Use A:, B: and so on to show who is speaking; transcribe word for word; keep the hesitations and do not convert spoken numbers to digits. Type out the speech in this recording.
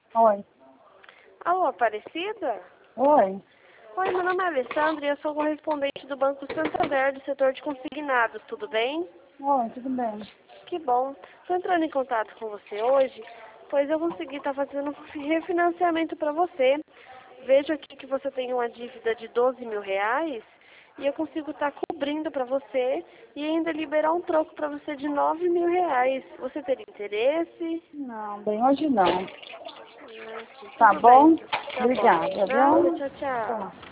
A: Oi.
B: Alô, Aparecida?
A: Oi.
B: Oi, meu nome é Alessandra e eu sou correspondente do Banco Santander do setor de consignados, tudo bem?
A: Oi, tudo bem?
B: Que bom. Estou entrando em contato com você hoje, pois eu consegui estar fazendo um refinanciamento para você. Vejo aqui que você tem uma dívida de doze mil reais e eu consigo estar cobrindo para você e ainda liberar um troco para você de nove mil reais. Você teria interesse?
A: Não, bem hoje não.
B: Ah, sim,
A: Tá
B: tudo bem.
A: bom?
B: Tá bom.
A: Obrigada,
B: Nada,
A: viu?
B: tchau, tchau.
A: Tá.